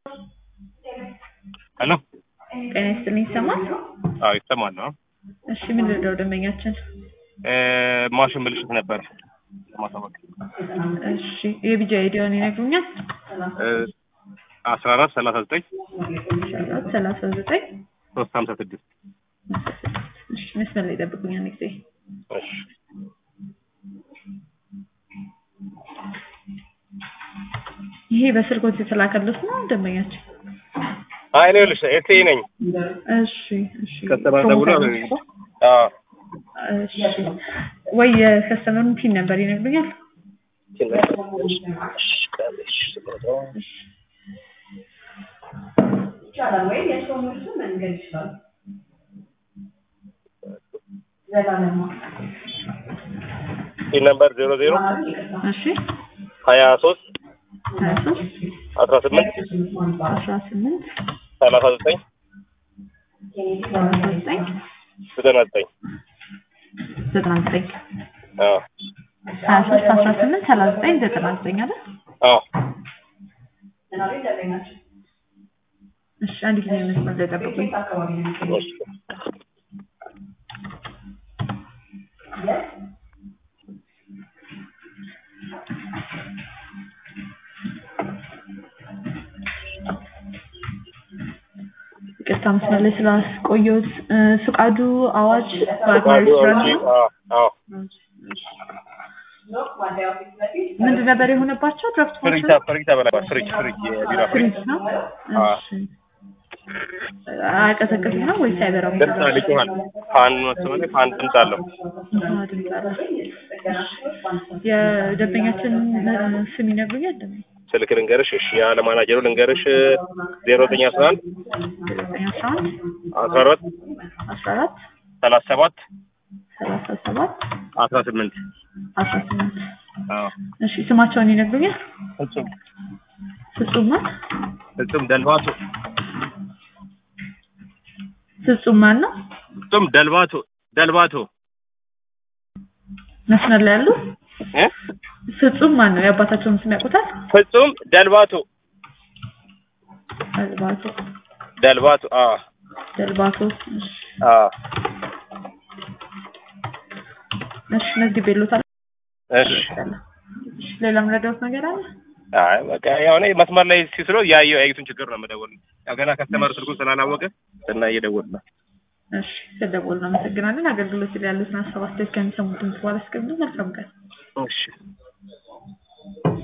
Hello? ጤና ይስጥልኝ ይሰማል? አዎ ይሰማል ነው። እሺ ምን ልደው ደንበኛችን? ማሽን ብልሽት ነበር ለማሳወቅ። እሺ የቢጂ አይዲውን ይነግሩኛል? 14 39 39 356 እሺ መስመር ላይ ጠብቁኝ አንድ ጊዜ። እሺ ይሄ በስልኮት የተላከልሽ ነው ደንበኛችን? አይ ነው ልሽ እቴ ነኝ። እሺ እሺ ከስተመር ደውሎ አዎ እሺ ወይ የከስተመሩን ፒን ነበር ይነግሩኛል? ይቻላል ወይ የሶሙርሱ መንገድ ይችላል ዘላለም ፒን ነምበር 00 እሺ 23 18 39 39 አዎ 23 18 39 99 አይደል? አዎ እሺ አንድ ጊዜ መስመር ላይ ጠብቁኝ። ይቅርታ መስመር ላይ ስላስቆየሁት። ፍቃዱ አዋጅ ምንድን ነበር የሆነባቸው? ድራፍት ፍሪጅ ተበላሽቷል። ፍሪጅ የቢራ ፍሪጅ ነው። እሺ አያቀዘቅዝም ነው ወይስ አይበራም? ድምፅ ልጅዋል ፋን መስመር ፋን ድምፅ አለው። የደንበኛችን ስም ይነግሩኛል? ስልክ ልንገርሽ? እሺ ያለ ማናጀሩ ልንገርሽ 0911 14 37 18 አዎ እሺ ስማቸውን ይነግሩኛል? ፍጹም ደልባቶ ፍጹም ማን ነው? ፍጹም ደልባቶ መስመር ላይ ያሉ ፍጹም ማን ነው? የአባታቸውን ስም ያውቁታል? ፍጹም ደልባቶ አዎ ደልባቶ አዎ እሺ ነግብ ቤሎታል። እሺ ሌላ ምረዳውት ነገር አለ? አይ በቃ ያው ነው መስመር ላይ ሲስሮ ያዩትን ችግር ነው መደወል። ያው ገና ከስተመር ስልኩን ስላላወቀ እና እየደወልን ነው። እሺ ስለደወልን አመሰግናለን። አገልግሎት ላይ ያሉትን ሀሳብ አስተያየት ከሚሰሙት በኋላ እስከምን መልካም ቀን። እሺ